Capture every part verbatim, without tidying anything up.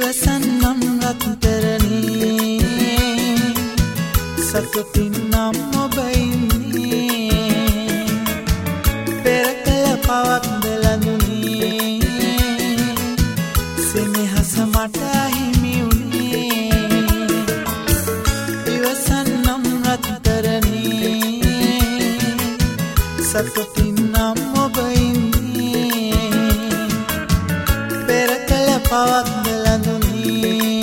ඉවසන්නම් රත්තරනේ සතුටින් නම් ඔබ ඉන්නේ පෙර කළ පවක් දලඳුනේ සෙනෙහස මට හිමි වුණේ ඉවසන්නම් රත්තරනේ සතුටින් නම් ඔබ ඉන්නේ පෙර කළ පවක් දලඳුනේ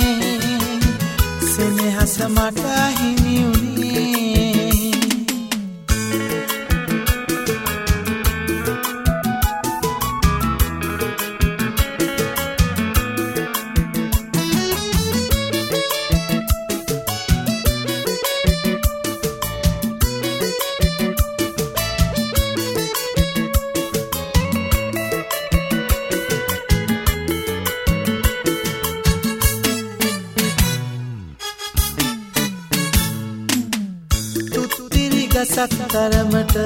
සෙනෙහස මට හිමි වුණේ ගසක් තරමට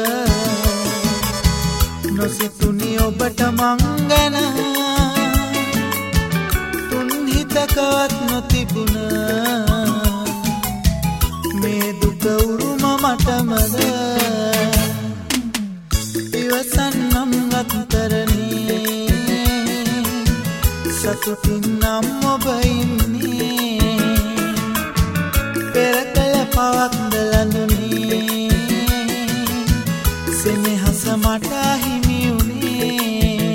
නොසිතුනි ඔබට මං ගැන තුන් හිතකවත් නොතිබුණ මේ දුක උරුම මටමද ඉවසන්නම් රත්තරනේ සතුටින් නම් ඔබ ඉන්නේ පෙර කළ පවක් දලඳුනේ සෙනෙහස මට හිමි වුණේ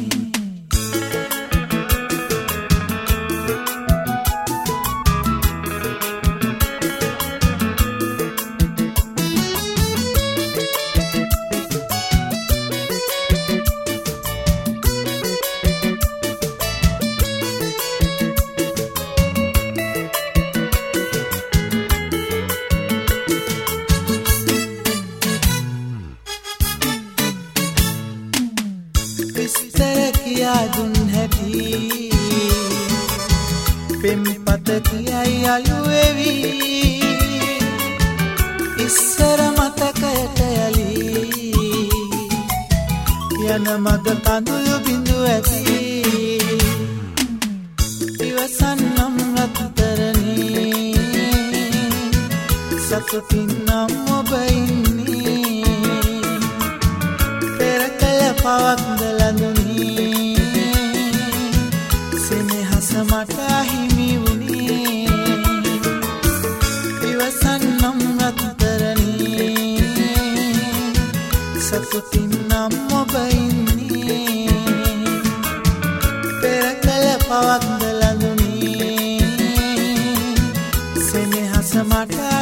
විස්තර කියා දුන් හැටි පෙම්පත කියයි අලුවෙවි ඉස්සර මතකයට යලි යන මග කඳුළු බිඳු ඇති ඉවසන්නම් රත්තරනේ සතුටින් නම් ඔබ ඉන්නේ පෙර කළ පවක් දලඳුනේ සෙනෙහස මට හිමි වුණේ ඉවසන්නම් රත්තරනේ සතුටින් නම් ඔබ ඉන්නේ පෙර කළ පවක් දලඳුනේ සෙනෙහස මට